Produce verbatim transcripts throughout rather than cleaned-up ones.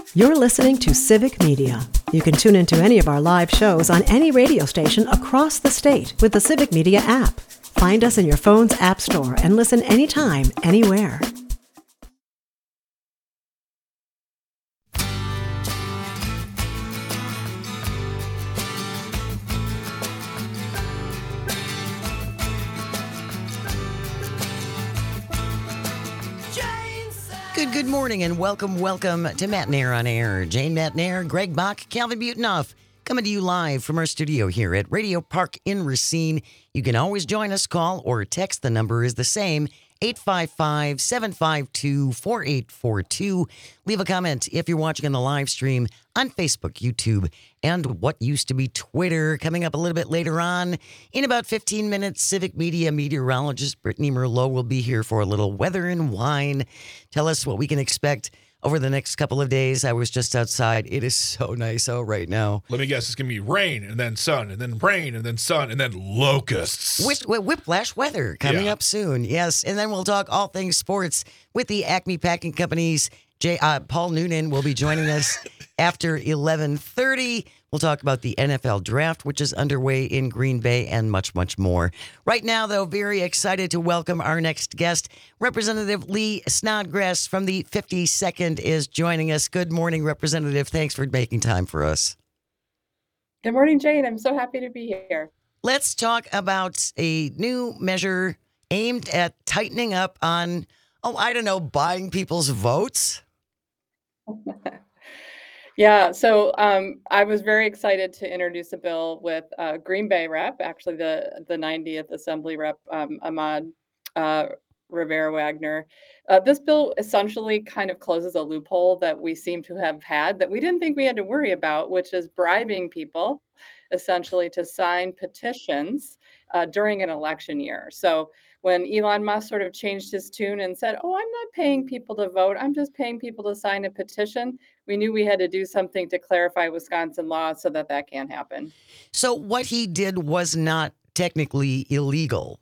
You're listening to Civic Media. You can tune into any of our live shows on any radio station across the state with the Civic Media app. Find us in your phone's app store and listen anytime, anywhere. Good, good morning and welcome, welcome to Matt Nair on Air. Jane Matt Nair, Greg Bach, Calvin Butenoff, coming to you live from our studio here at Radio Park in Racine. You can always join us, call or text. The number is the same, eight five five, seven five two, four eight four two. Leave a comment if you're watching on the live stream on Facebook, YouTube, and what used to be Twitter. Coming up a little bit later on, in about fifteen minutes, Civic Media meteorologist Brittany Merlot will be here for a little weather and wine. Tell us what we can expect over the next couple of days. I was just outside. It is so nice out right now. Let me guess, it's going to be rain and then sun and then rain and then sun and then locusts. Whip, whiplash weather coming Yeah. up soon. Yes. And then we'll talk all things sports with the Acme Packing Company's J, uh, Paul Noonan will be joining us after eleven thirty. We'll talk about the N F L draft, which is underway in Green Bay, and much, much more. Right now, though, very excited to welcome our next guest. Representative Lee Snodgrass from the fifty-second is joining us. Good morning, Representative. Thanks for making time for us. Good morning, Jane. I'm so happy to be here. Let's talk about a new measure aimed at tightening up on, oh, I don't know, buying people's votes. Yeah, so um, I was very excited to introduce a bill with uh, Green Bay rep, actually the the ninetieth Assembly rep, um, Ahmad uh, Rivera Wagner. Uh, this bill essentially kind of closes a loophole that we seem to have had that we didn't think we had to worry about, which is bribing people essentially to sign petitions uh, during an election year. So when Elon Musk sort of changed his tune and said, oh, I'm not paying people to vote, I'm just paying people to sign a petition, we knew we had to do something to clarify Wisconsin law so that that can't happen. So what he did was not technically illegal.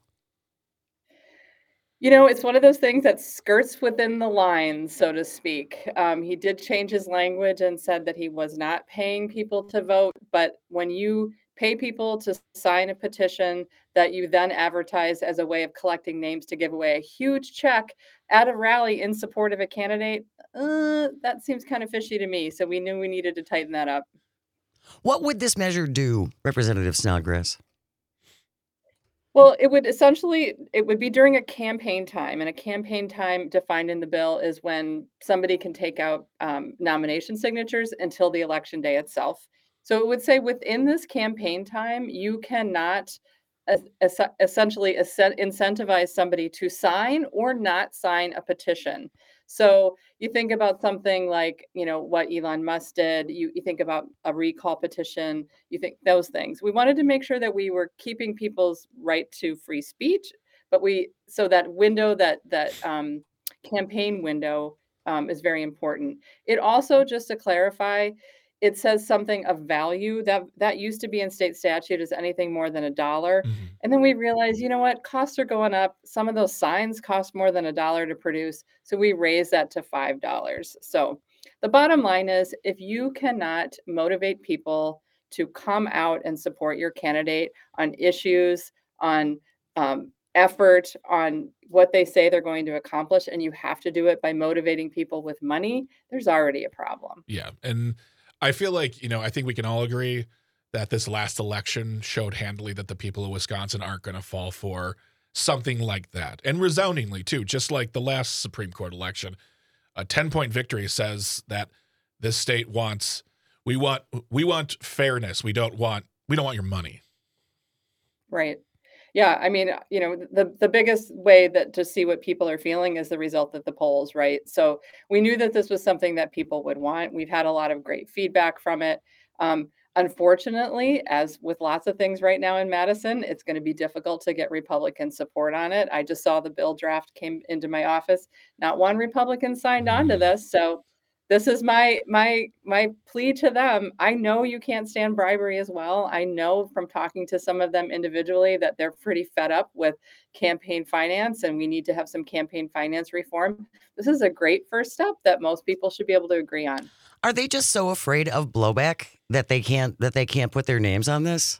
You know, it's one of those things that skirts within the lines, so to speak. Um, he did change his language and said that he was not paying people to vote. But when you pay people to sign a petition that you then advertise as a way of collecting names to give away a huge check at a rally in support of a candidate, uh, that seems kind of fishy to me. So we knew we needed to tighten that up. What would this measure do, Representative Snodgrass? Well, it would essentially, it would be during a campaign time, and a campaign time defined in the bill is when somebody can take out um, nomination signatures until the election day itself. So it would say within this campaign time, you cannot es- es- essentially es- incentivize somebody to sign or not sign a petition. So you think about something like, you know, what Elon Musk did, you, you think about a recall petition, you think those things. We wanted to make sure that we were keeping people's right to free speech, but we, so that window, that, that um, campaign window um, is very important. It also, just to clarify, it says something of value that that used to be in state statute as anything more than a dollar. Mhm. And then we realized, you know what, costs are going up. Some of those signs cost more than a dollar to produce. So we raised that to five dollars. So the bottom line is, if you cannot motivate people to come out and support your candidate on issues, on um, effort, on what they say they're going to accomplish, and you have to do it by motivating people with money, there's already a problem. Yeah. And I feel like, you know, I think we can all agree that this last election showed handily that the people of Wisconsin aren't going to fall for something like that. And resoundingly, too, just like the last Supreme Court election. A ten-point victory says that this state wants, we want, we want fairness. We don't want, we don't want your money. Right. Yeah, I mean, you know, the the biggest way that to see what people are feeling is the result of the polls, right? So we knew that this was something that people would want. We've had a lot of great feedback from it. Um, unfortunately, as with lots of things right now in Madison, it's going to be difficult to get Republican support on it. I just saw the bill draft came into my office. Not one Republican signed on to this. So this is my my my plea to them. I know you can't stand bribery as well. I know from talking to some of them individually that they're pretty fed up with campaign finance, and we need to have some campaign finance reform. This is a great first step that most people should be able to agree on. Are they just so afraid of blowback that they can't that they can't put their names on this?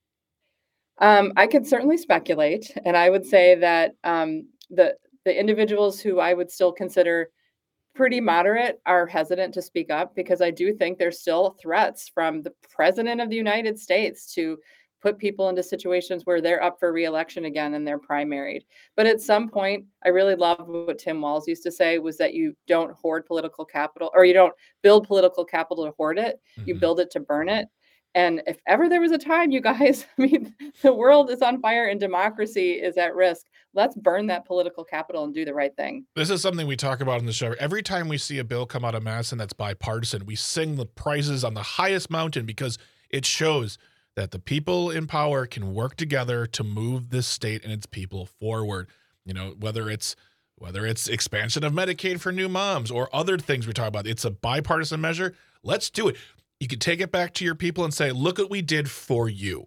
Um, I could certainly speculate, and I would say that um, the the individuals who I would still consider pretty moderate are hesitant to speak up, because I do think there's still threats from the president of the United States to put people into situations where they're up for reelection again and they're primaried. But at some point, I really love what Tim Walz used to say, was that you don't hoard political capital, or you don't build political capital to hoard it. You Mhm. build it to burn it. And if ever there was a time, you guys, I mean, the world is on fire and democracy is at risk. Let's burn that political capital and do the right thing. This is something we talk about on the show. Every time we see a bill come out of Madison that's bipartisan, we sing the praises on the highest mountain, because it shows that the people in power can work together to move this state and its people forward. You know, whether it's whether it's expansion of Medicaid for new moms or other things we talk about, it's a bipartisan measure. Let's do it. You can take it back to your people and say, look what we did for you.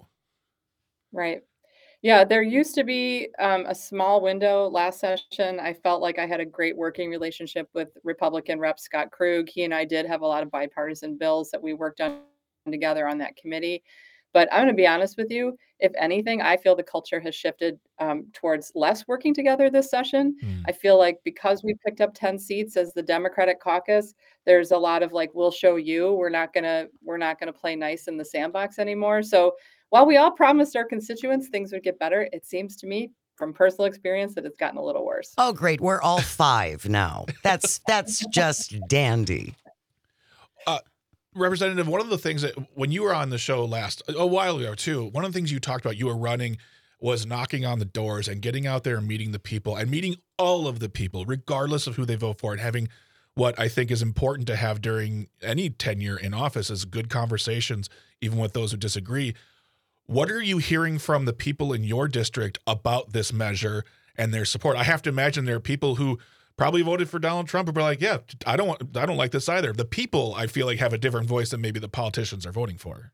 Right. Yeah, there used to be um, a small window last session. I felt like I had a great working relationship with Republican Rep Scott Krug. He and I did have a lot of bipartisan bills that we worked on together on that committee. But I'm going to be honest with you, if anything, I feel the culture has shifted um, towards less working together this session. Hmm. I feel like because we picked up ten seats as the Democratic caucus, there's a lot of like, we'll show you, we're not going to, we're not going to play nice in the sandbox anymore. So while we all promised our constituents things would get better, it seems to me from personal experience that it's gotten a little worse. Oh, great. We're all five now. That's that's just dandy. Uh, Representative, one of the things that when you were on the show last, a while ago too, one of the things you talked about, you were running, was knocking on the doors and getting out there and meeting the people and meeting all of the people, regardless of who they vote for, and having what I think is important to have during any tenure in office is good conversations, even with those who disagree. What are you hearing from the people in your district about this measure and their support? I have to imagine there are people who probably voted for Donald Trump and be like, yeah, I don't want, I don't like this either. The people, I feel like, have a different voice than maybe the politicians are voting for.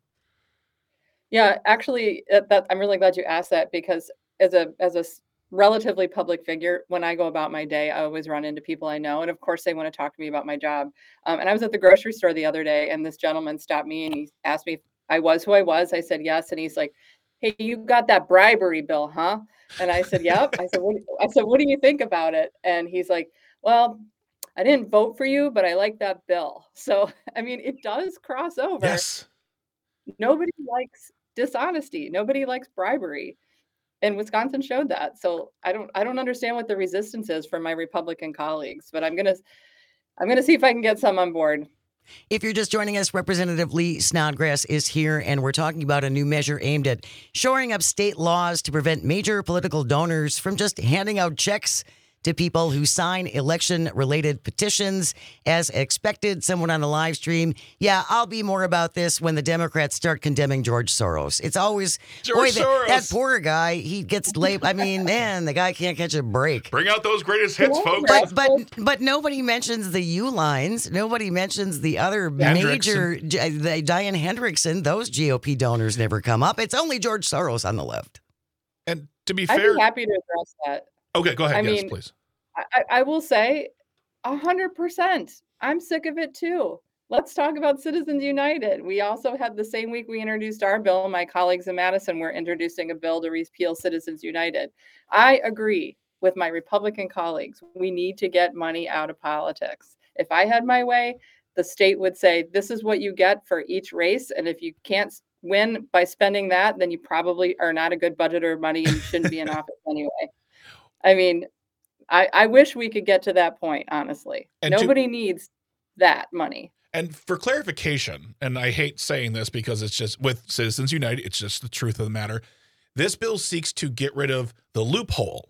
Yeah, actually, uh, that I'm really glad you asked that, because as a as a s- relatively public figure, when I go about my day, I always run into people I know, and of course, they want to talk to me about my job. Um, and I was at the grocery store the other day, and this gentleman stopped me and he asked me if I was who I was. I said yes, and he's like, "Hey, you got that bribery bill, huh?" And I said, "Yep." I said, "What?" I said, "What do you think about it?" And he's like, "Well, I didn't vote for you, but I like that bill." So, I mean, it does cross over. Yes. Nobody likes dishonesty. Nobody likes bribery. And Wisconsin showed that. So I don't I don't understand what the resistance is from my Republican colleagues, but I'm gonna I'm gonna see if I can get some on board. If you're just joining us, Representative Lee Snodgrass is here, and we're talking about a new measure aimed at shoring up state laws to prevent major political donors from just handing out checks to people who sign election-related petitions. As expected, someone on the live stream, yeah, I'll be more about this when the Democrats start condemning George Soros. It's always, George boy, that, Soros. that poor guy, he gets labeled. I mean, man, the guy can't catch a break. Bring out those greatest hits, Yeah, folks. But but but nobody mentions the U lines. Nobody mentions the other major, J- the Diane Hendrickson. Those G O P donors never come up. It's only George Soros on the left. And to be I'd fair, be happy to address that. okay, go ahead. I yes, mean, please. I, I I will say a hundred percent. I'm sick of it too. Let's talk about Citizens United. We also had the same week we introduced our bill. My colleagues in Madison were introducing a bill to repeal Citizens United. I agree with my Republican colleagues. We need to get money out of politics. If I had my way, the state would say, this is what you get for each race. And if you can't s- win by spending that, then you probably are not a good budgeter of money and you shouldn't be in office anyway. I mean, I, I wish we could get to that point, honestly. And to- Nobody needs that money. And for clarification, and I hate saying this because it's just with Citizens United, it's just the truth of the matter. This bill seeks to get rid of the loophole.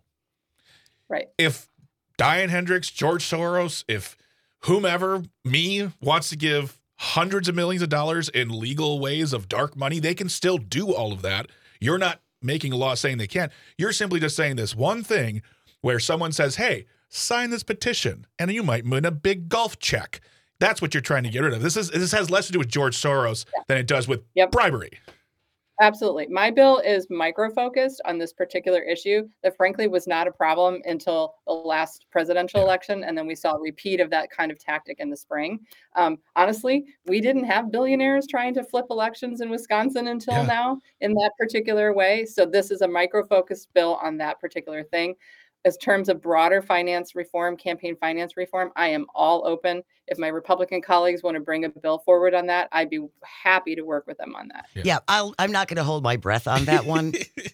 Right. If Diane Hendricks, George Soros, if whomever, me, wants to give hundreds of millions of dollars in legal ways of dark money, they can still do all of that. You're not making a law saying they can't. You're simply just saying this one thing where someone says, hey, sign this petition, and you might win a big golf check. That's what you're trying to get rid of. This is this has less to do with George Soros yeah. than it does with yep. bribery. Absolutely. My bill is micro-focused on this particular issue that frankly was not a problem until the last presidential yeah. election. And then we saw a repeat of that kind of tactic in the spring. Um, honestly, we didn't have billionaires trying to flip elections in Wisconsin until yeah. now in that particular way. So this is a micro-focused bill on that particular thing. As terms of broader finance reform, campaign finance reform, I am all open. If my Republican colleagues want to bring a bill forward on that, I'd be happy to work with them on that. Yeah, yeah I'll, I'm not going to hold my breath on that one.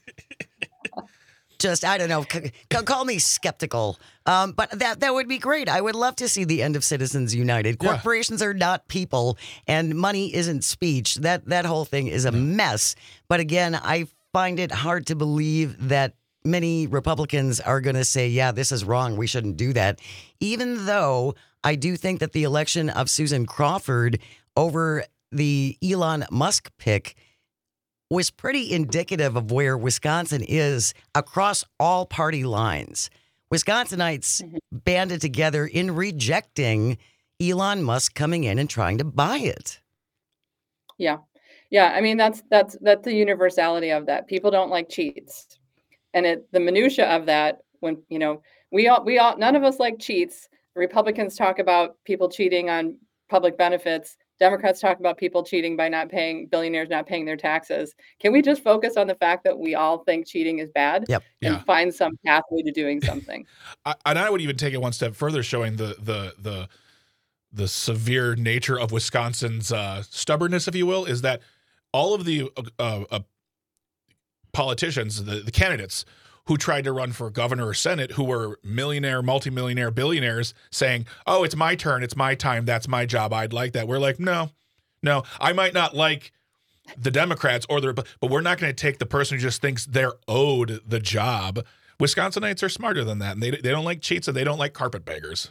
Just, I don't know, c- c- call me skeptical. Um, but that that would be great. I would love to see the end of Citizens United. Yeah. Corporations are not people, and money isn't speech. That, that whole thing is a mess. But again, I find it hard to believe that many Republicans are going to say, yeah, this is wrong. We shouldn't do that. Even though I do think that the election of Susan Crawford over the Elon Musk pick was pretty indicative of where Wisconsin is across all party lines. Wisconsinites mm-hmm. banded together in rejecting Elon Musk coming in and trying to buy it. Yeah. Yeah. I mean, that's, that's, that's the universality of that. People don't like cheats. And it, the minutia of that, when, you know, we all, we all, none of us like cheats. Republicans talk about people cheating on public benefits. Democrats talk about people cheating by not paying, billionaires not paying their taxes. Can we just focus on the fact that we all think cheating is bad yep. and yeah. find some pathway to doing something? I, and I would even take it one step further, showing the, the, the, the severe nature of Wisconsin's uh, stubbornness, if you will, is that all of the uh, uh, politicians, the, the candidates who tried to run for governor or senate, who were millionaire, multimillionaire, billionaires, saying, oh, it's my turn, it's my time, that's my job, I'd like that. We're like, no, no, I might not like the Democrats, or the, but we're not going to take the person who just thinks they're owed the job. Wisconsinites are smarter than that, and they, they don't like cheats, and they don't like carpetbaggers.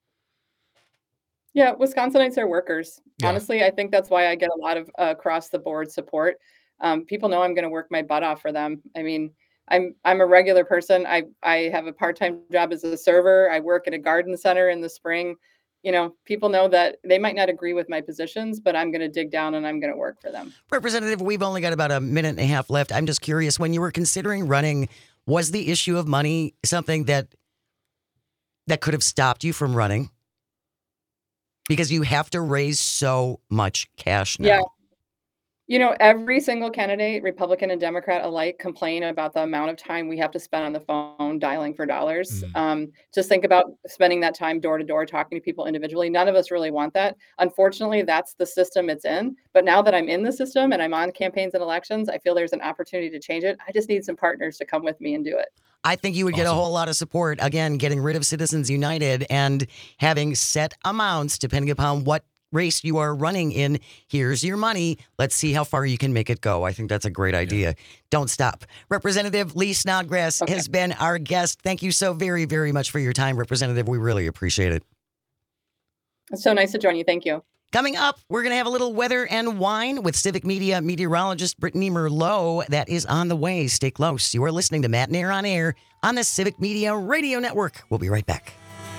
Yeah, Wisconsinites are workers. Yeah. Honestly, I think that's why I get a lot of uh, across-the-board support. Um, people know I'm going to work my butt off for them. I mean, I'm I'm a regular person. I I have a part-time job as a server. I work at a garden center in the spring. You know, people know that they might not agree with my positions, but I'm going to dig down and I'm going to work for them. Representative, we've only got about a minute and a half left. I'm just curious, when you were considering running, was the issue of money something that that could have stopped you from running? Because you have to raise so much cash now. Yeah. You know, every single candidate, Republican and Democrat alike, complain about the amount of time we have to spend on the phone dialing for dollars. Mm. Um, just think about spending that time door to door, talking to people individually. None of us really want that. Unfortunately, that's the system it's in. But now that I'm in the system and I'm on campaigns and elections, I feel there's an opportunity to change it. I just need some partners to come with me and do it. I think you would get Awesome. a whole lot of support, again, getting rid of Citizens United and having set amounts depending upon what race you are running in. Here's your money. Let's see how far you can make it go. I think that's a great idea. Yeah. Don't stop. Representative Lee Snodgrass okay. has been our guest. Thank you so very, very much for your time, Representative. We really appreciate it. It's so nice to join you. Thank you. Coming up, we're going to have a little weather and wine with Civic Media meteorologist Brittany Merlot. That is on the way. Stay close. You are listening to Matt Nair on Air on the Civic Media Radio Network. We'll be right back.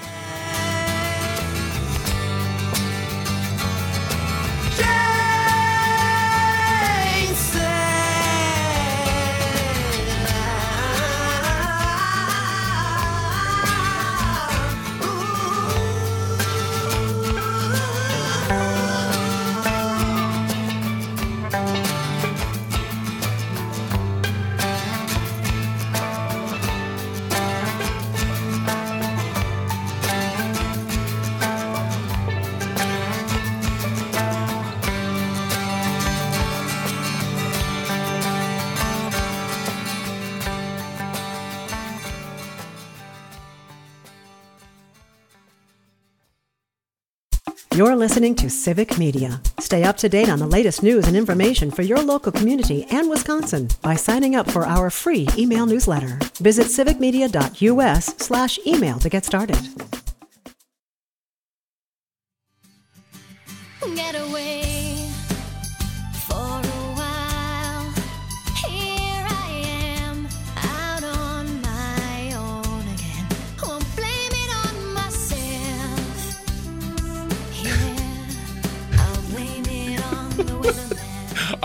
You're listening to Civic Media. Stay up to date on the latest news and information for your local community and Wisconsin by signing up for our free email newsletter. Visit civicmedia.us slash email to get started. Get away for a while. Here I am, out on my own again. Won't blame it on myself. Yeah. the weatherman.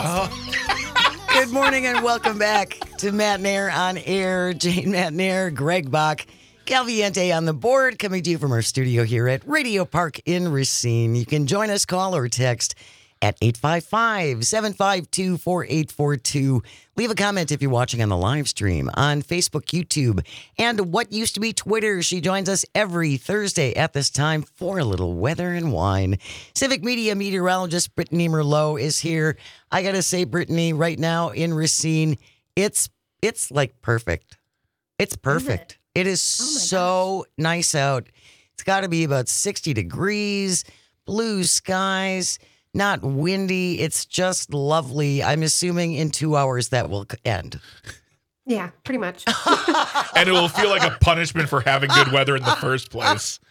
Oh. Good morning and welcome back to Matt Nair on air. Jane Matt Nair, Greg Bach, Calviente on the board, coming to you from our studio here at Radio Park in Racine. You can join us, call or text at eight five five, seven five two, four eight four two. Leave a comment if you're watching on the live stream on Facebook, YouTube, and what used to be Twitter. She joins us every Thursday at this time for a little weather and wine. Civic Media meteorologist Brittany Merlot is here. I got to say, Brittany, right now in Racine, it's it's like perfect. It's perfect. It is Oh my so nice out. It's got to be about sixty degrees, blue skies, not windy. It's just lovely. I'm assuming in two hours that will end. Yeah, pretty much. And it will feel like a punishment for having good weather in the first place.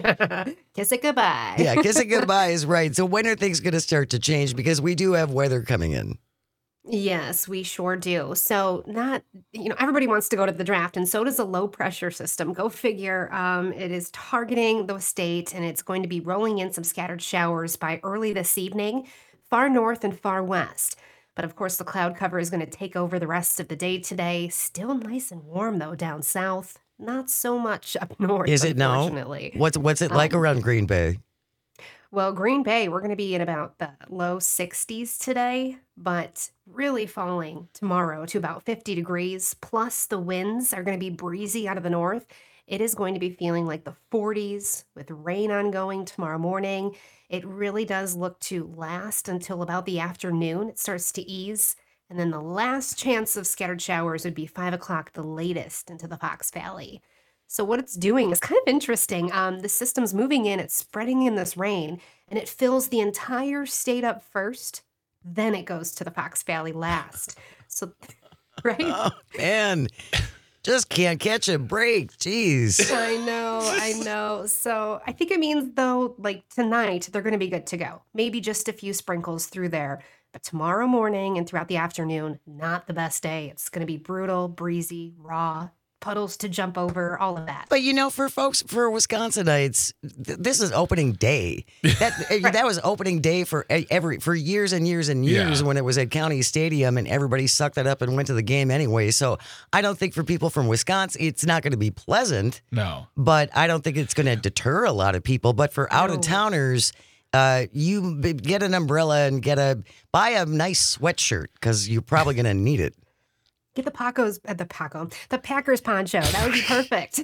Kiss it goodbye. Yeah, kissing goodbye is right. So when are things going to start to change? Because we do have weather coming in. Yes, we sure do. So not, you know, everybody wants to go to the draft, and so does a low pressure system. Go figure. Um, it is targeting the state, and it's going to be rolling in some scattered showers by early this evening, far north and far west. But of course, the cloud cover is going to take over the rest of the day today. Still nice and warm though down south. Not so much up north. Is it now? unfortunately. What's what's it like Um, around Green Bay? Well, Green Bay, we're going to be in about the low sixties today, but really falling tomorrow to about fifty degrees. Plus, the winds are going to be breezy out of the north. It is going to be feeling like the forties with rain ongoing tomorrow morning. It really does look to last until about the afternoon. It starts to ease. And then the last chance of scattered showers would be five o'clock, the latest, into the Fox Valley. So what it's doing is kind of interesting. Um, the system's moving in, it's spreading in this rain, and it fills the entire state up first. Then it goes to the Fox Valley last. So, right? Oh, man. Just can't catch a break. Jeez. I know, I know. So I think it means, though, like tonight, they're going to be good to go. Maybe just a few sprinkles through there. But tomorrow morning and throughout the afternoon, not the best day. It's going to be brutal, breezy, raw, puddles to jump over, all of that. But you know, for folks, for Wisconsinites, th- this is opening day. That that was opening day for e- every for years and years and years Yeah. when it was at County Stadium and everybody sucked it up and went to the game anyway. So I don't think for people from Wisconsin, it's not going to be pleasant. No. But I don't think it's going to deter a lot of people. But for out of towners, uh, you b- get an umbrella and get a buy a nice sweatshirt because you're probably going to need it. Get the Pacos, uh, the Paco, the Packers poncho. That would be perfect.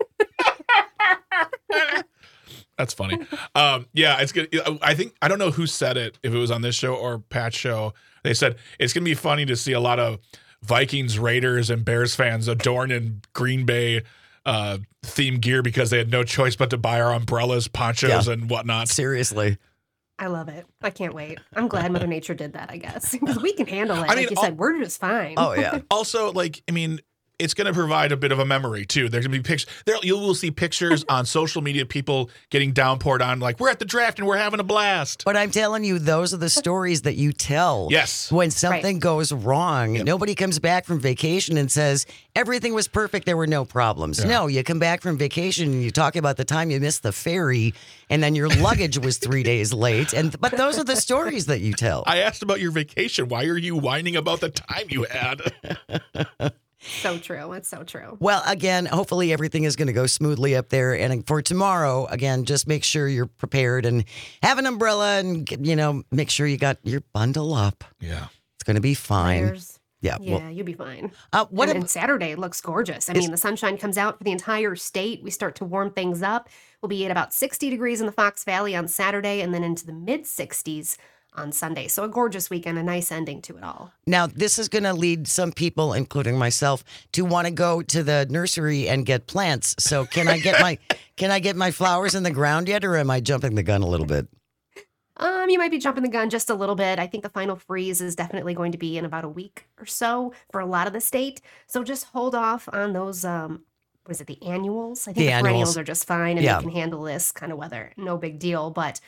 That's funny. Um, yeah, it's good. I think I don't know who said it, if it was on this show or Pat's show. They said it's gonna be funny to see a lot of Vikings, Raiders, and Bears fans adorned in Green Bay uh, themed gear because they had no choice but to buy our umbrellas, ponchos, Yeah. and whatnot. Seriously. I love it. I can't wait. I'm glad Mother Nature did that, I guess. Because we can handle it. I mean, like you all- said, we're just fine. Oh, yeah. Also, like, I mean, it's going to provide a bit of a memory too. There's going to be pictures. There, you will see pictures on social media, people getting downpoured on, like, we're at the draft and we're having a blast. But I'm telling you, those are the stories that you tell. Yes. When something goes wrong, nobody comes back from vacation and says, everything was perfect, there were no problems. Yeah. No, you come back from vacation and you talk about the time you missed the ferry and then your luggage was three days late. And But those are the stories that you tell. I asked about your vacation. Why are you whining about the time you had? So true. It's so true. Well, again, hopefully everything is going to go smoothly up there. And for tomorrow, again, just make sure you're prepared and have an umbrella and, you know, make sure you got your bundle up. Yeah. It's going to be fine. Layers. Yeah. Yeah, Well, you'll be fine. uh, what and, ab- and Saturday looks gorgeous. I Is- mean, the sunshine comes out for the entire state. We start to warm things up. We'll be at about sixty degrees in the Fox Valley on Saturday and then into the mid sixties on Sunday. So a gorgeous weekend, a nice ending to it all. Now, this is going to lead some people, including myself, to want to go to the nursery and get plants. So, can I get my can I get my flowers in the ground yet, or am I jumping the gun a little bit? Um, you might be jumping the gun just a little bit. I think the final freeze is definitely going to be in about a week or so for a lot of the state. So just hold off on those. Um, what is it? The annuals. I think The the, annuals. perennials are just fine and Yeah. they can handle this kind of weather. No big deal. But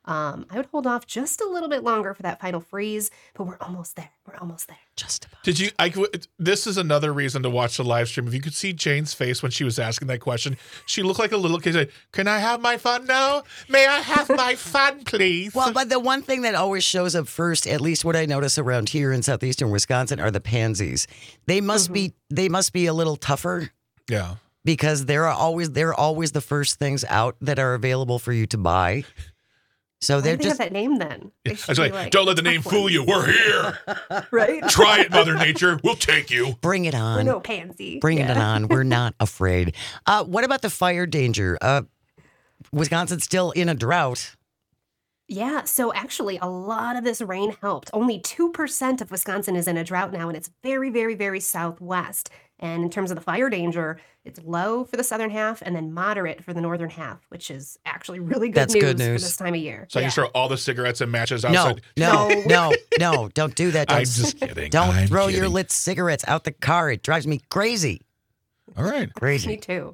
Um, I would hold off just a little bit longer for that final freeze, but we're almost there. We're almost there. Just about. Did you? I, this is another reason to watch the live stream. If you could see Jane's face when she was asking that question, she looked like a little kid. Like, can I have my fun now? May I have my fun, please? Well, but the one thing that always shows up first, at least what I notice around here in southeastern Wisconsin, are the pansies. They must Mm-hmm. be. They must be a little tougher yeah. because they're always they're always the first things out that are available for you to buy. So Why they're do they just have that name then? They I should was be like, like, don't let the name tough fool ones. you. We're here. Right? Try it, Mother Nature. We'll take you. bring it We're on. no pansy. Bring it Yeah. on. We're not afraid. Uh, what about the fire danger? Uh, Wisconsin's still in a drought. Yeah, so actually, a lot of this rain helped. Only two percent of Wisconsin is in a drought now, and it's very, very, very southwest. And in terms of the fire danger, it's low for the southern half and then moderate for the northern half, which is actually really good That's news, good for news. this time of year. So I Yeah. can throw all the cigarettes and matches No, outside. no, No. no, no. Don't do that. Don't, I'm just kidding. don't I'm throw your kidding. lit cigarettes out the car. It drives me crazy. All right. Me Crazy. too.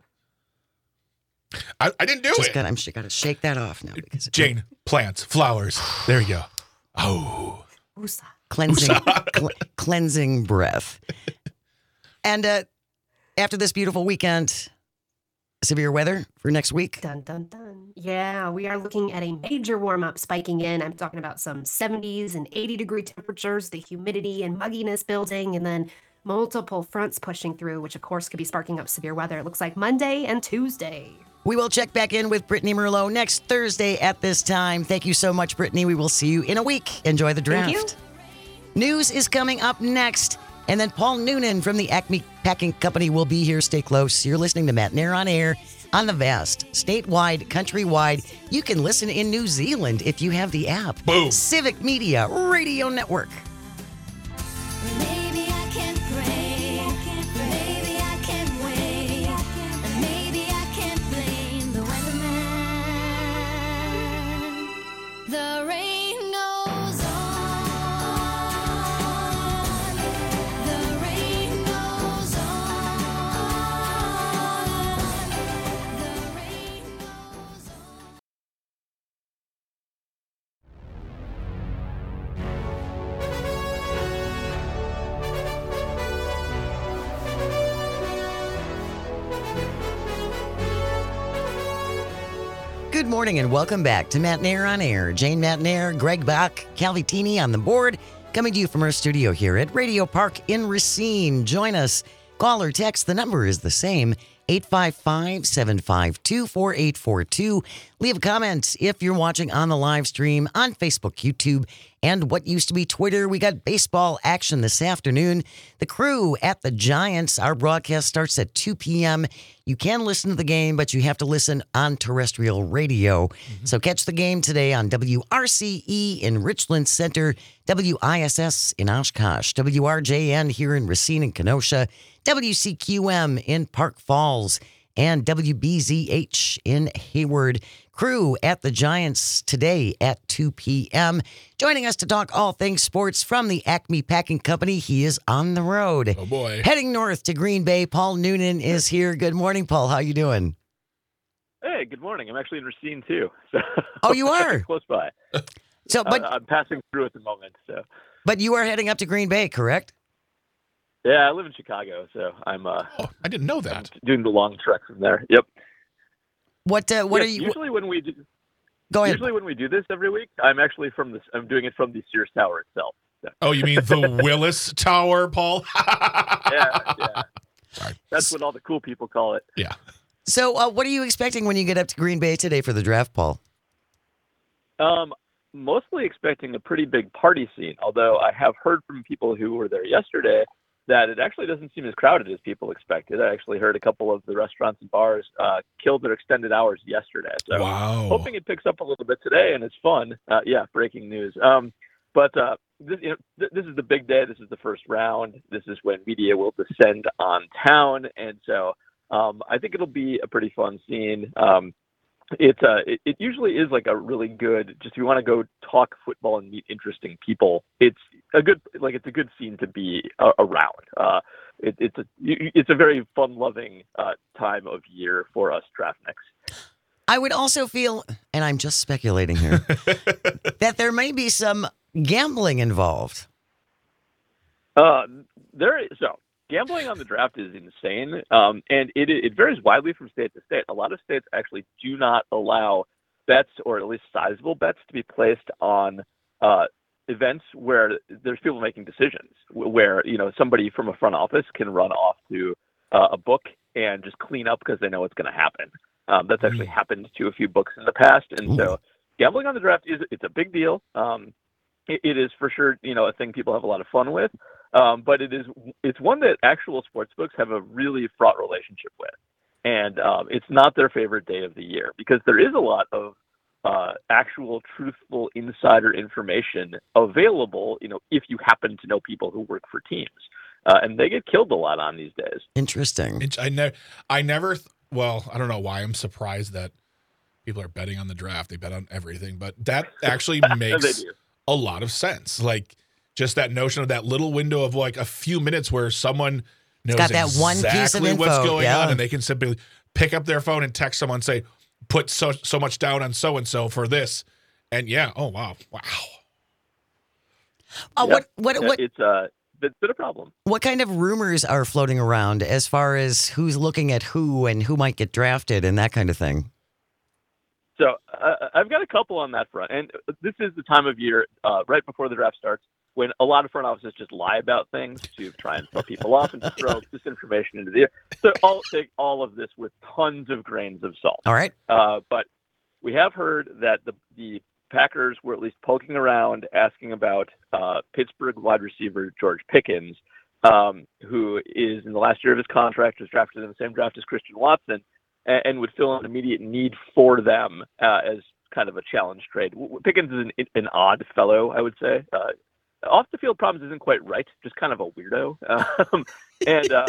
I, I didn't do Just it. got. I'm got to shake that off now because Jane, plants, flowers. There you go. Oh. Woosah. cleansing, cl- cleansing breath. And uh, after this beautiful weekend, severe weather for next week. Dun, dun, dun. Yeah, we are looking at a major warm up spiking in. I'm talking about some seventies and eighty degree temperatures, the humidity and mugginess building, and then multiple fronts pushing through, which of course could be sparking up severe weather. It looks like Monday and Tuesday. We will check back in with Brittany Merlot next Thursday at this time. Thank you so much, Brittany. We will see you in a week. Enjoy the draft. Thank you. News is coming up next. And then Paul Noonan from the Acme Packing Company will be here. Stay close. You're listening to Matt Nair on Air on the vast, statewide, countrywide. You can listen in New Zealand if you have the app. Boom. Civic Media Radio Network. Maybe I can pray, maybe I can wait, and maybe I can blame the weatherman. The rain goes on, the rain goes on, the rain goes on. Good morning and welcome back to Matt Nair on Air. Jane Matt Nair, Greg Bach, Calvitini on the board, coming to you from our studio here at Radio Park in Racine. Join us. Call or text. The number is the same, eight five five, seven five two, four eight four two. Leave a comment if you're watching on the live stream on Facebook, YouTube, and what used to be Twitter. We got baseball action this afternoon. The Crew at the Giants. Our broadcast starts at two p.m. You can listen to the game, but you have to listen on terrestrial radio. So catch the game today on W R C E in Richland Center, W I S S in Oshkosh, W R J N here in Racine and Kenosha, W C Q M in Park Falls, and W B Z H in Hayward. Crew at the Giants today at two p.m. Joining us to talk all things sports from the Acme Packing Company, he is on the road. Oh, boy. Heading north to Green Bay, Paul Noonan is here. Good morning, Paul. How you doing? Hey, good morning. I'm actually in Racine too. So Oh, you are? close by. So, but uh, I'm passing through at the moment. So but you are heading up to Green Bay, correct? yeah, I live in Chicago, so I'm uh, Oh, I didn't know that. doing the long trek from there. Yep. What uh, what Yes, are you? Usually when we do, Go ahead. usually when we do this every week, I'm actually from this. I'm doing it from the Sears Tower itself. So, Oh, you mean the Willis Tower, Paul? yeah, yeah. Sorry. That's what all the cool people call it. Yeah. So, uh, what are you expecting when you get up to Green Bay today for the draft, Paul? Um, mostly expecting a pretty big party scene. Although I have heard from people who were there yesterday that it actually doesn't seem as crowded as people expected. I actually heard a couple of the restaurants and bars uh, killed their extended hours yesterday. So Wow. hoping it picks up a little bit today and it's fun. Uh, yeah, breaking news. Um, but uh, this, you know, th- this is the big day. This is the first round. This is when media will descend on town. And so um, I think it'll be a pretty fun scene. Um, It's uh, it, it usually is like a really good. Just if you want to go talk football and meet interesting people, it's a good like it's a good scene to be uh, around. Uh, it, it's a it's a very fun-loving uh, time of year for us draftniks. I would also feel, and I'm just speculating here, that there may be some gambling involved. Uh, there is, so gambling on the draft is insane, um, and it it varies widely from state to state. A lot of states actually do not allow bets, or at least sizable bets, to be placed on uh, events where there's people making decisions, where you know somebody from a front office can run off to uh, a book and just clean up because they know what's going to happen. Um, that's actually happened to a few books in the past, and Ooh. so gambling on the draft is it's a big deal. Um, it, it is for sure, you know, a thing people have a lot of fun with, um, but it is it's one that actual sports books have a really fraught relationship with, and um, it's not their favorite day of the year because there is a lot of uh, actual truthful insider information available. You know, if you happen to know people who work for teams, uh, and they get killed a lot on these days. Interesting. It's- I never, I never. Th- well, I don't know why I'm surprised that people are betting on the draft. They bet on everything, but that actually They makes do. a lot of sense. Like just that notion of that little window of like a few minutes where someone knows got that one piece of exactly what's info, going yeah. on, and they can simply pick up their phone and text someone, say, "Put so so much down on so and so for this," and yeah, oh wow, wow. Uh, Yep. What what Yeah, what It's uh, it's been a problem. what kind of rumors are floating around as far as who's looking at who and who might get drafted and that kind of thing? So uh, I've got a couple on that front, and this is the time of year uh, right before the draft starts when a lot of front offices just lie about things to try and throw people off and to throw disinformation into the air. So I'll take all of this with tons of grains of salt. All right. Uh, but we have heard that the the Packers were at least poking around, asking about uh, Pittsburgh wide receiver George Pickens, um, who is in the last year of his contract, was drafted in the same draft as Christian Watson, and, and would fill an immediate need for them uh, as kind of a challenge trade. W- Pickens is an, an odd fellow, I would say. Uh, off the field problems isn't quite right, just kind of a weirdo. Um, and uh,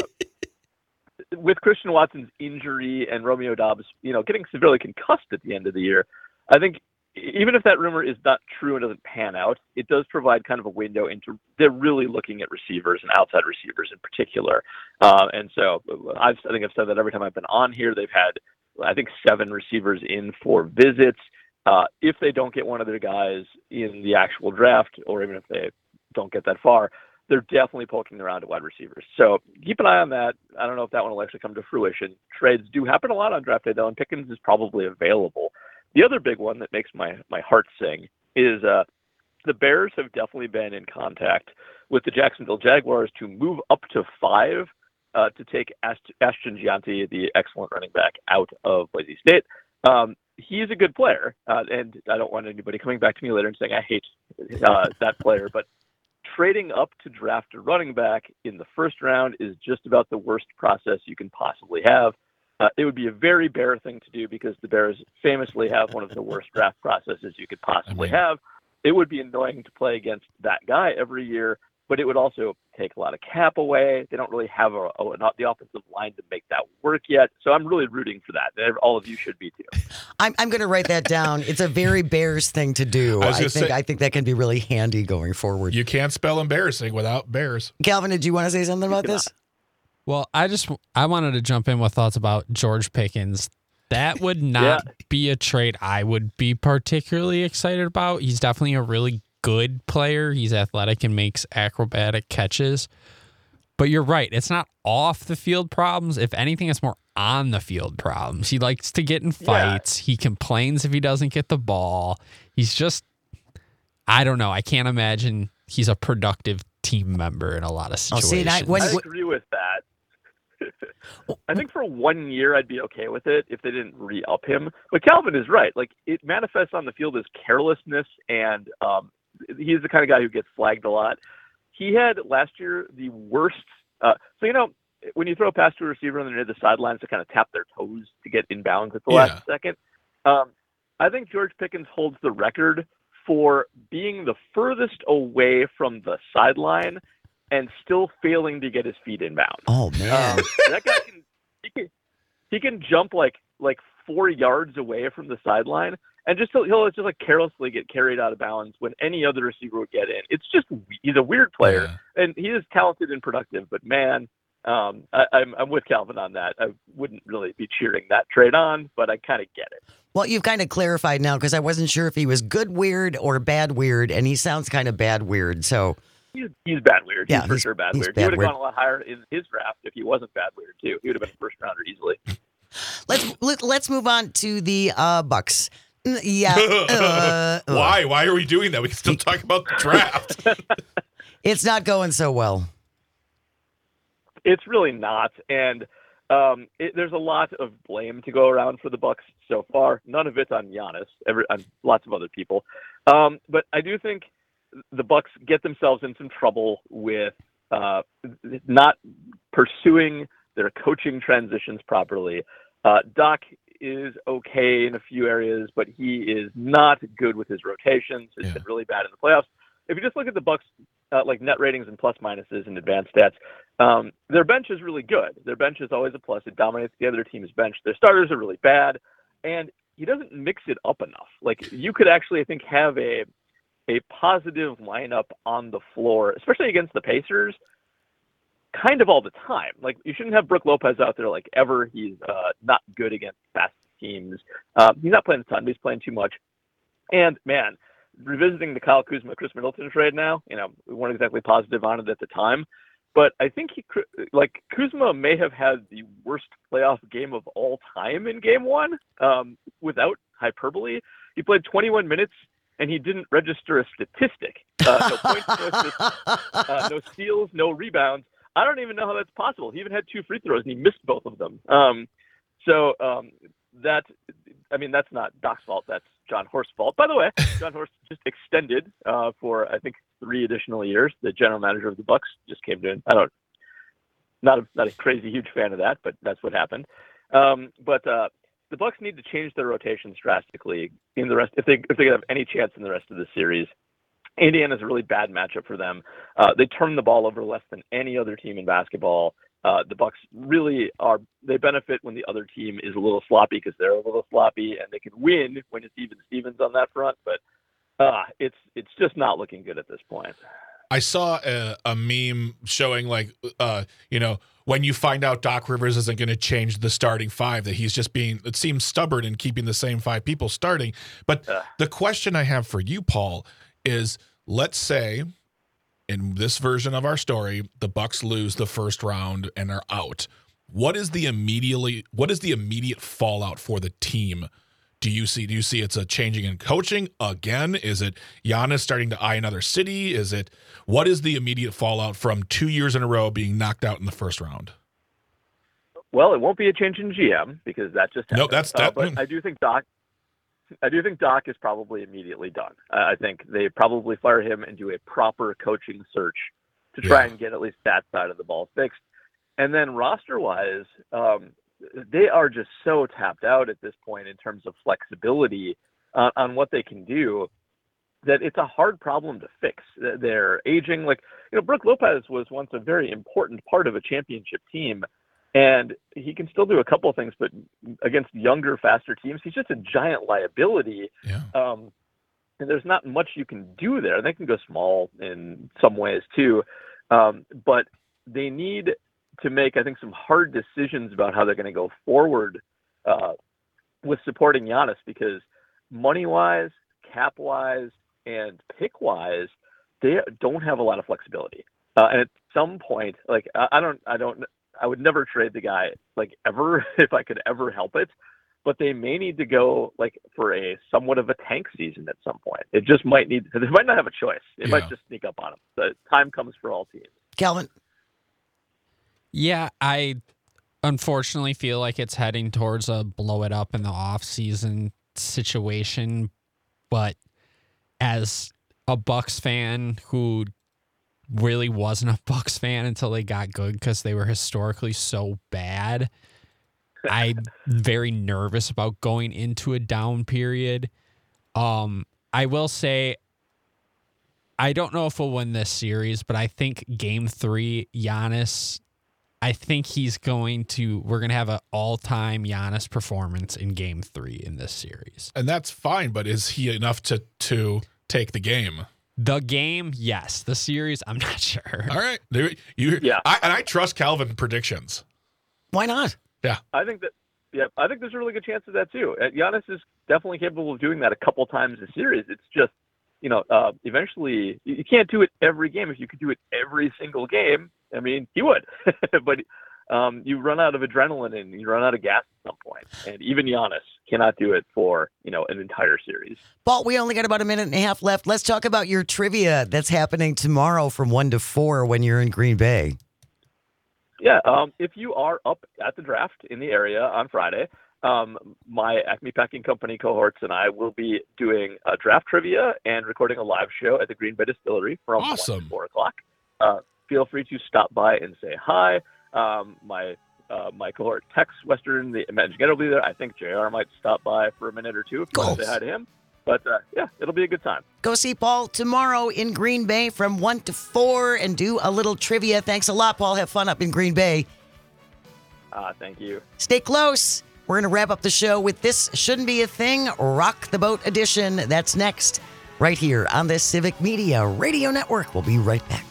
with Christian Watson's injury and Romeo Dobbs, you know, getting severely concussed at the end of the year, I think even if that rumor is not true and doesn't pan out, it does provide kind of a window into they're really looking at receivers and outside receivers in particular. Uh, and so I've, I think I've said that every time I've been on here. They've had, I think, seven receivers in for visits. Uh, if they don't get one of their guys in the actual draft, or even if they don't get that far, they're definitely poking around at wide receivers. So keep an eye on that. I don't know if that one will actually come to fruition. Trades do happen a lot on draft day, though, and Pickens is probably available. The other big one that makes my, my heart sing is uh, the Bears have definitely been in contact with the Jacksonville Jaguars to move up to five uh, to take Ast- Ashton Gianti, the excellent running back, out of Boise State. Um, he's a good player, uh, and I don't want anybody coming back to me later and saying I hate uh, that player, but trading up to draft a running back in the first round is just about the worst process you can possibly have. Uh, it would be a very Bear thing to do because the Bears famously have one of the worst draft processes you could possibly I mean- have. It would be annoying to play against that guy every year, but it would also take a lot of cap away. They don't really have a, a, not the offensive line to make that work yet. So I'm really rooting for that. And all of you should be too. I'm I'm going to write that down. It's a very Bears thing to do. I was I, gonna think say- I think that can be really handy going forward. You can't spell embarrassing without bears. Calvin, did you want to say something about this? Well, I just I wanted to jump in with thoughts about George Pickens. That would not Yeah. be a trade I would be particularly excited about. He's definitely a really good player. He's athletic and makes acrobatic catches. But you're right. It's not off the field problems. If anything, it's more on the field problems. He likes to get in fights. He complains if he doesn't get the ball. He's just, I don't know. I can't imagine he's a productive team member in a lot of Oh, situations. see, that- when- I agree with that. I think for one year I'd be okay with it if they didn't re-up him. But Calvin is right. Like, it manifests on the field as carelessness, and um, he's the kind of guy who gets flagged a lot. He had last year the worst. Uh, so, you know, when you throw a pass to a receiver and they're near the sidelines to kind of tap their toes to get inbounds at the Yeah. last second, um, I think George Pickens holds the record for being the furthest away from the sideline and still failing to get his feet inbound. Oh man. Um, that guy can he, can he can jump like like four yards away from the sideline, and just he'll, he'll just like carelessly get carried out of bounds when any other receiver would get in. It's just he's a weird player, and he is talented and productive. But man, Um, I, I'm I'm with Calvin on that. I wouldn't really be cheering that trade on, but I kind of get it. Well, you've kind of clarified now because I wasn't sure if he was good weird or bad weird, and he sounds kind of bad weird. So He's, he's bad weird. Yeah, he's for he's- sure bad he's weird. bad he would have weird. gone a lot higher in his draft if he wasn't bad weird too. He would have been a first rounder easily. let's let, let's move on to the uh, Bucks. Mm, Yeah. uh, uh, Why? Why are we doing that? We can still talk about the draft. It's not going so well. It's really not, and um, it, there's a lot of blame to go around for the Bucks so far. None of it's on Giannis. Every, on lots of other people, um, but I do think the Bucks get themselves in some trouble with uh, not pursuing their coaching transitions properly. Uh, Doc is okay in a few areas, but he is not good with his rotations. It's Yeah. been really bad in the playoffs. If you just look at the Bucks, uh, like net ratings and plus minuses and advanced stats, um, their bench is really good. Their bench is always a plus. It dominates the other team's bench. Their starters are really bad, and he doesn't mix it up enough. Like, you could actually, I think, have a a positive lineup on the floor, especially against the Pacers, kind of all the time. Like, you shouldn't have Brook Lopez out there like ever. He's uh, not good against fast teams. Uh, he's not playing a ton, but he's playing too much. And man, revisiting the Kyle Kuzma, Chris Middleton trade now, you know, we weren't exactly positive on it at the time, but I think he, like, Kuzma may have had the worst playoff game of all time in game one, um, without hyperbole. He played twenty-one minutes and he didn't register a statistic. Uh, no points, no assists, uh, no steals, no rebounds. I don't even know how that's possible. He even had two free throws and he missed both of them. Um, so um, that, I mean, that's not Doc's fault. That's John Horst's fault. By the way, John Horst just extended uh, for, I think, three additional years. The general manager of the Bucks just came to, I don't, not a, not a crazy huge fan of that, but that's what happened. Um, but uh, the Bucks need to change their rotations drastically in the rest, if they if they have any chance in the rest of the series. Indiana's a really bad matchup for them. Uh, they turn the ball over less than any other team in basketball. Uh, the Bucks really are, they benefit when the other team is a little sloppy because they're a little sloppy, and they can win when it's even Stevens on that front. But uh, it's it's just not looking good at this point. I saw a, a meme showing, like, uh, you know, when you find out Doc Rivers isn't going to change the starting five, that he's just being, it seems stubborn in keeping the same five people starting. But Uh. the question I have for you, Paul, is, let's say in this version of our story, the Bucks lose the first round and are out. What is the immediately what is the immediate fallout for the team? Do you see do you see it's a changing in coaching again? Is it Giannis starting to eye another city? Is it what is the immediate fallout from two years in a row being knocked out in the first round? Well, it won't be a change in G M because that just happened. No, that's Uh, that. but I do think Doc, I do think Doc is probably immediately done. Uh, I think they probably fire him and do a proper coaching search to try Yeah. and get at least that side of the ball fixed. And then roster-wise, um, they are just so tapped out at this point in terms of flexibility uh, on what they can do that it's a hard problem to fix. They're aging. Like, you know, Brook Lopez was once a very important part of a championship team, and he can still do a couple of things, but against younger, faster teams, he's just a giant liability. Yeah. Um, and there's not much you can do there. They can go small in some ways too, um, but they need to make, I think, some hard decisions about how they're going to go forward uh, with supporting Giannis, because money-wise, cap-wise, and pick-wise, they don't have a lot of flexibility. Uh, and at some point, like I, I don't, I don't, I would never trade the guy like ever if I could ever help it. But they may need to go like for a somewhat of a tank season at some point. It just might need. They might not have a choice. It Yeah. might just sneak up on them. The time comes for all teams. Calvin. Yeah, I unfortunately feel like it's heading towards a blow it up in the off season situation. But as a Bucks fan who really wasn't a Bucks fan until they got good because they were historically so bad, I'm very nervous about going into a down period. Um, I will say, I don't know if we'll win this series, but I think game three, Giannis, I think he's going to, we're going to have an all-time Giannis performance in game three in this series. And that's fine, but is he enough to to take the game? The game, yes. The series, I'm not sure. All right. There- You, Yeah. I, and I trust Calvin predictions. Why not? I think that, yeah, I think there's a really good chance of that too. Uh, Giannis is definitely capable of doing that a couple times a series. It's just, you know, uh, eventually you you can't do it every game. If you could do it every single game, I mean, he would. But um, you run out of adrenaline and you run out of gas at some point. And even Giannis cannot do it for, you know, an entire series. Paul, we only got about a minute and a half left. Let's talk about your trivia that's happening tomorrow from one to four when you're in Green Bay. Yeah, um, if you are up at the draft in the area on Friday, um, my Acme Packing Company cohorts and I will be doing a draft trivia and recording a live show at the Green Bay Distillery from one Awesome. to four o'clock. Uh, feel free to stop by and say hi. Um, my uh, my cohort Tex Western, the Imagine will be there. I think J R might stop by for a minute or two if you want to Cool. say hi to him. But uh, yeah, it'll be a good time. Go see Paul tomorrow in Green Bay from one to four and do a little trivia. Thanks a lot, Paul. Have fun up in Green Bay. Uh, thank you. Stay close. We're going to wrap up the show with This Shouldn't Be a Thing, Rock the Boat edition. That's next, right here on the Civic Media Radio Network. We'll be right back.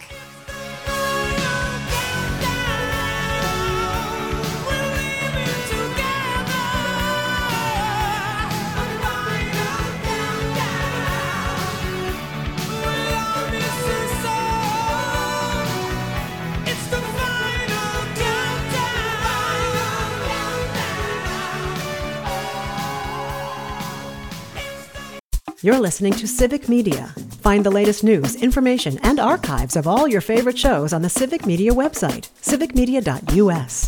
You're listening to Civic Media. Find the latest news, information, and archives of all your favorite shows on the Civic Media website, civic media dot u s.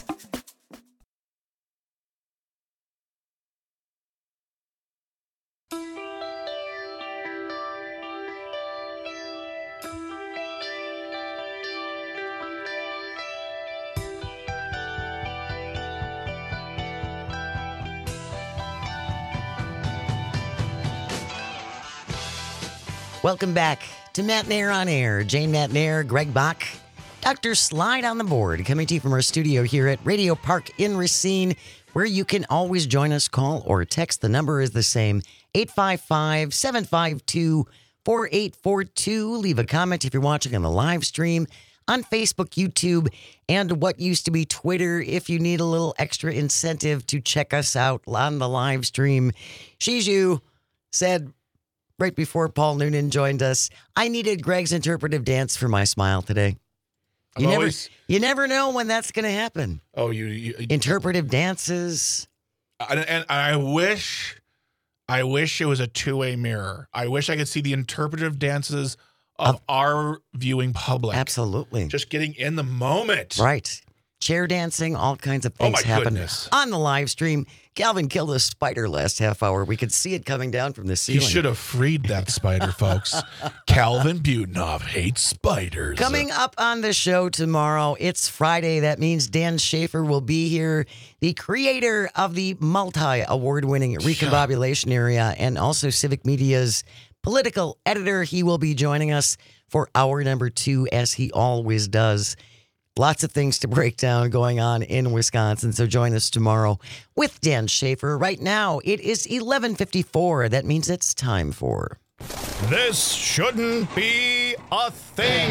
Welcome back to Matt Nair on Air. Jane Matt Nair, Greg Bach, Doctor Slide on the board, coming to you from our studio here at Radio Park in Racine, where you can always join us, call or text. The number is the same, eight five five, seven five two, four eight four two. Leave a comment if you're watching on the live stream on Facebook, YouTube, and what used to be Twitter if you need a little extra incentive to check us out on the live stream. Shiju said right before Paul Noonan joined us, I needed Greg's interpretive dance for my smile today. I'm You never, always- you never know when that's going to happen. Oh, you, you Interpretive dances. and, and I wish, I wish it was a two-way mirror. I wish I could see the interpretive dances of Of- our viewing public. Absolutely. Just getting in the moment. Right. Chair dancing, all kinds of Oh things my happen goodness. on the live stream. Calvin killed a spider last half hour. We could see it coming down from the You ceiling. should have freed that spider, folks. Calvin Butenhoff hates spiders. Coming up on the show tomorrow, it's Friday. That means Dan Schaefer will be here, the creator of the multi-award-winning Recombobulation Area and also Civic Media's political editor. He will be joining us for hour number two, as he always does. Lots of things to break down going on in Wisconsin, so join us tomorrow with Dan Schaefer. Right now, it is eleven fifty-four. That means it's time for... This shouldn't be a thing.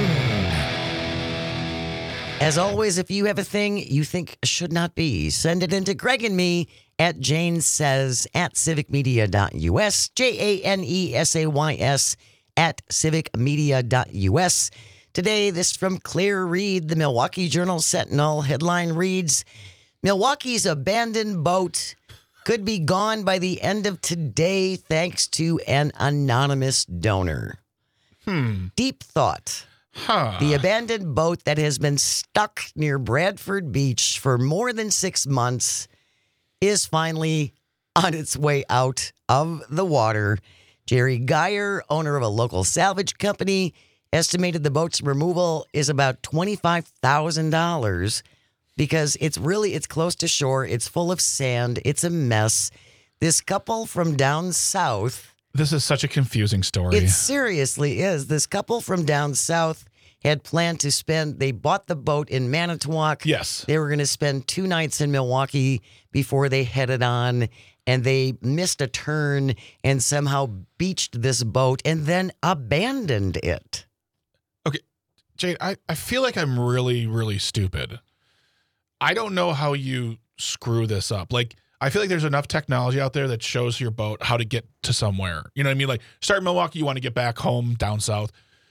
As always, if you have a thing you think should not be, send it in to Greg and me at Jane Says at civic media dot u s, J A N E S A Y S at civic media dot u s. Today, this from Claire Reed, the Milwaukee Journal Sentinel. Headline reads, Milwaukee's abandoned boat could be gone by the end of today thanks to an anonymous donor. Hmm. Deep thought. Huh. The abandoned boat that has been stuck near Bradford Beach for more than six months is finally on its way out of the water. Jerry Geyer, owner of a local salvage company, estimated the boat's removal is about twenty-five thousand dollars because it's really, it's close to shore. It's full of sand. It's a mess. This couple from down south... This is such a confusing story. It seriously is. This couple from down south had planned to spend, they bought the boat in Manitowoc. Yes. They were going to spend two nights in Milwaukee before they headed on. and they missed a turn and somehow beached this boat and then abandoned it. Okay, Jade, I, I feel like I'm really, really stupid. I don't know how you screw this up. Like, I feel like there's enough technology out there that shows your boat how to get to somewhere. You know what I mean? Like, start in Milwaukee, you want to get back home down south.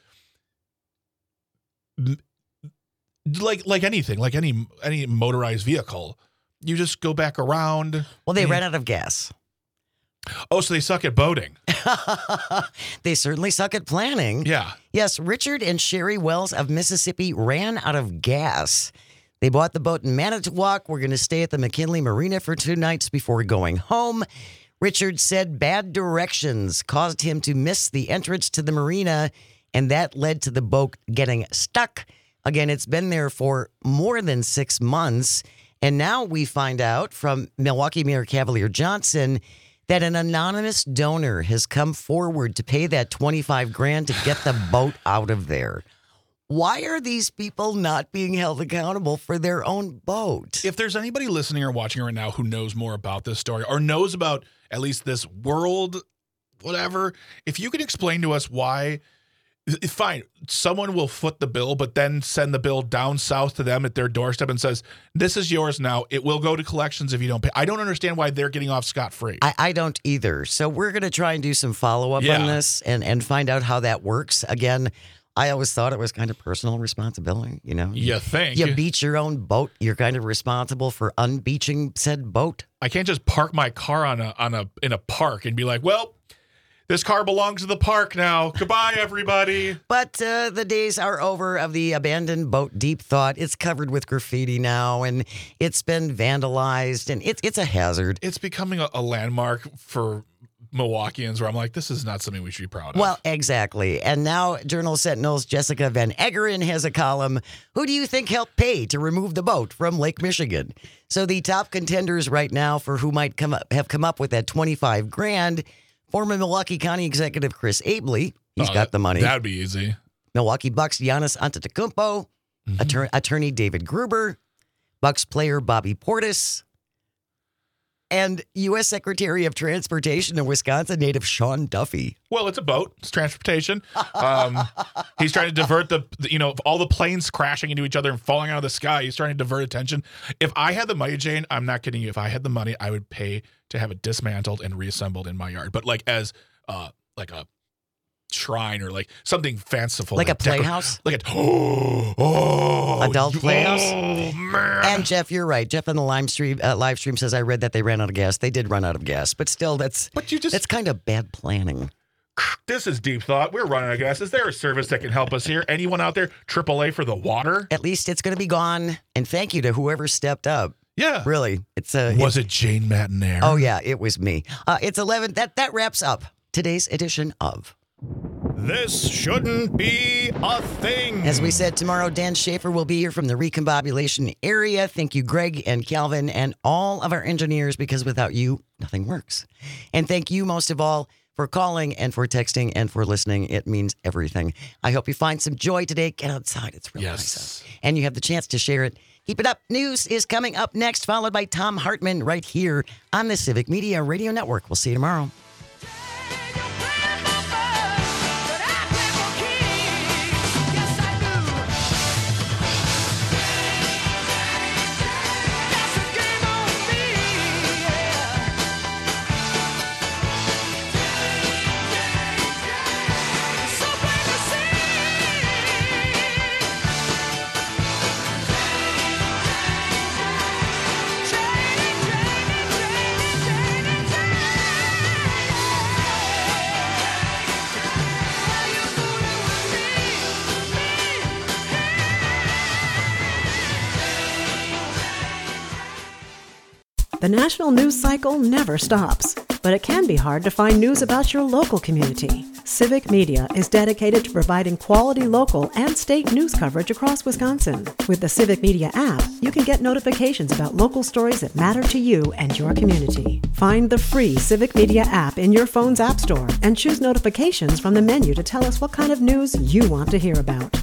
Like like anything, like any any motorized vehicle, you just go back around. Well, they and- ran out of gas. Oh, so they suck at boating. They certainly suck at planning. Yeah. Yes, Richard and Sherry Wells of Mississippi ran out of gas. They bought the boat in Manitowoc. We're going to stay at the McKinley Marina for two nights before going home. Richard said bad directions caused him to miss the entrance to the marina, and that led to the boat getting stuck. Again, it's been there for more than six months. And now we find out from Milwaukee Mayor Cavalier Johnson that an anonymous donor has come forward to pay that twenty-five grand to get the boat out of there. Why are these people not being held accountable for their own boat? If there's anybody listening or watching right now who knows more about this story or knows about at least this world, whatever, if you could explain to us why, fine, someone will foot the bill, but then send the bill down south to them at their doorstep and says, this is yours now. It will go to collections if you don't pay. I don't understand why they're getting off scot-free. I, I don't either. So we're going to try and do some follow-up Yeah. on this and, and find out how that works. Again, I always thought it was kind of personal responsibility, you know? You think? You beach your own boat, you're kind of responsible for unbeaching said boat. I can't just park my car on a on a in a park and be like, well, this car belongs to the park now. Goodbye, everybody. But uh, the days are over of the abandoned boat Deep Thought. It's covered with graffiti now, and it's been vandalized, and it's it's a hazard. It's becoming a, a landmark for Milwaukeeans where I'm like, this is not something we should be proud of. Well, exactly. And now Journal Sentinel's Jessica Van Eggeren has a column, Who do you think helped pay to remove the boat from Lake Michigan? So the top contenders right now for who might come up, have come up with that twenty-five grand, former Milwaukee County Executive Chris Abley, he's Oh, got the money. That'd be easy. Milwaukee Bucks Giannis Antetokounmpo, Mhm. attor- attorney David Gruber, Bucks player Bobby Portis, and U S Secretary of Transportation of Wisconsin native Sean Duffy. Well, it's a boat. It's transportation. Um, he's trying to divert the, the, you know, all the planes crashing into each other and falling out of the sky. He's trying to divert attention. If I had the money, Jane, I'm not kidding you. If I had the money, I would pay to have it dismantled and reassembled in my yard. But like as uh, like a shrine or like something fanciful. Like a decor- playhouse? Like a, oh, oh, Adult playhouse? Oh, man. And Jeff, you're right. Jeff on the live stream, uh, live stream says, I read that they ran out of gas. They did run out of gas, but still, that's But you just, that's kind of bad planning. this is deep thought. We're running out of gas. Is there a service that can help us here? Anyone out there? triple A for the water? At least it's going to be gone. And thank you to whoever stepped up. Yeah. Really, it's a. Was it Jane Matinaire? Oh yeah, it was me. Uh, it's eleven. That that wraps up today's edition of. This shouldn't be a thing. As we said, tomorrow, Dan Schaefer will be here from the recombobulation area. Thank you, Greg and Calvin and all of our engineers, because without you, nothing works. And thank you most of all for calling and for texting and for listening. It means everything. I hope you find some joy today. Get outside. It's really Yes. nice out. And you have the chance to share it. Keep it up. News is coming up next, followed by Tom Hartman right here on the Civic Media Radio Network. We'll see you tomorrow. The national news cycle never stops, but it can be hard to find news about your local community. Civic Media is dedicated to providing quality local and state news coverage across Wisconsin. With the Civic Media app, you can get notifications about local stories that matter to you and your community. Find the free Civic Media app in your phone's app store and choose notifications from the menu to tell us what kind of news you want to hear about.